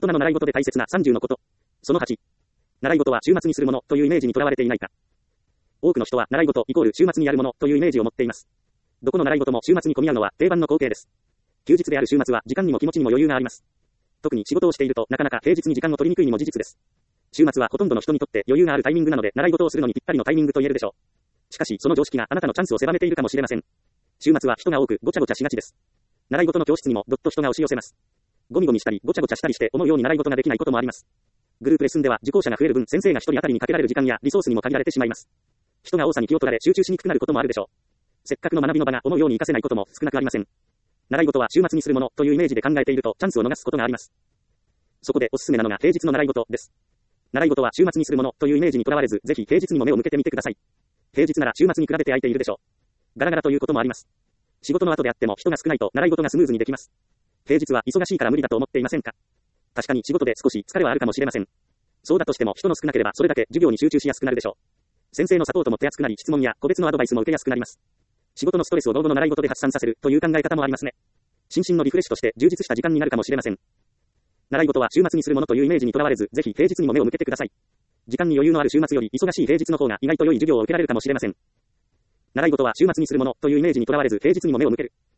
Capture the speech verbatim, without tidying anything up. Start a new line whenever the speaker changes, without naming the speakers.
人の習い事で大切なさんじゅうのこと。そのはち。習い事は週末にするものというイメージにとらわれていないか。多くの人は習い事イコール週末にやるものというイメージを持っています。どこの習い事も週末に混み合うのは定番の光景です。休日である週末は時間にも気持ちにも余裕があります。特に仕事をしているとなかなか平日に時間を取りにくいにも事実です。週末はほとんどの人にとって余裕があるタイミングなので習い事をするのにぴったりのタイミングと言えるでしょう。しかしその常識があなたのチャンスを狭めているかもしれません。週末は人が多くごちゃごちゃしがちです。習い事の教室にもどっと人が押し寄せます。ゴミゴミしたりごちゃごちゃしたりして思うように習い事ができないこともあります。グループレッスンでは受講者が増える分先生が一人当たりにかけられる時間やリソースにも限られてしまいます。人が多さに気を取られ集中しにくくなることもあるでしょう。せっかくの学びの場が思うように活かせないことも少なくありません。習い事は週末にするものというイメージで考えているとチャンスを逃すことがあります。そこでおすすめなのが平日の習い事です。習い事は週末にするものというイメージにとらわれず、ぜひ平日にも目を向けてみてください。平日なら週末に比べて空いているでしょう。ガラガラということもあります。仕事の後であっても人が少ないと習い事がスムーズにできます。平日は忙しいから無理だと思っていませんか？確かに仕事で少し疲れはあるかもしれません。そうだとしても人の少なければそれだけ授業に集中しやすくなるでしょう。先生のサポートも手厚くなり質問や個別のアドバイスも受けやすくなります。仕事のストレスを老後の習い事で発散させるという考え方もありますね。心身のリフレッシュとして充実した時間になるかもしれません。習い事は週末にするものというイメージにとらわれず、ぜひ平日にも目を向けてください。時間に余裕のある週末より忙しい平日の方が意外と良い授業を受けられるかもしれません。習い事は週末にするものというイメージにとらわれず平日にも目を向ける。